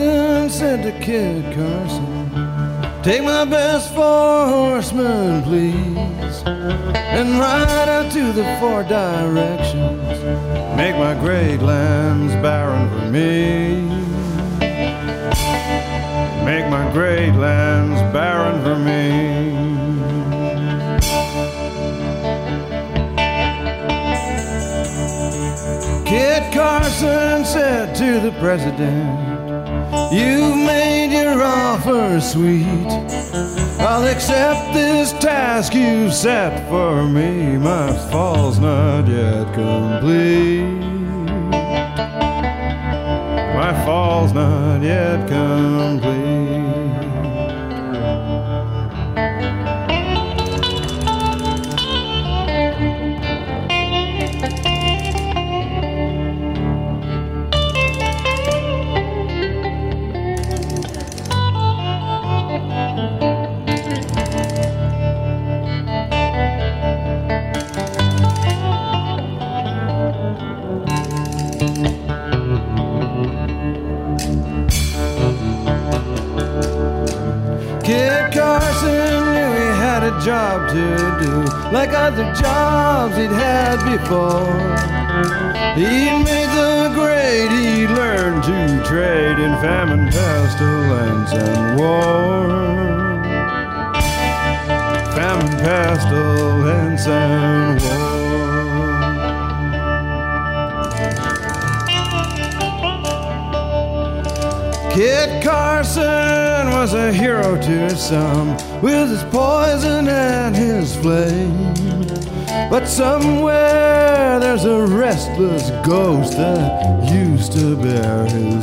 Carson said to Kid Carson, take my best 4 horsemen, please, and ride out to the 4 directions. Make my great lands barren for me. Make my great lands barren for me. Kid Carson said to the president, you've made your offer sweet. I'll accept this task you've set for me. My fall's not yet complete. My fall's not yet complete. Kid Carson knew he had a job to do, like other jobs he'd had before. He'd made the grade, he'd learned to trade in famine, pestilence, and war. Famine, pestilence, and war. Kid Carson was a hero to some, with his poison and his flame. But somewhere there's a restless ghost that used to bear his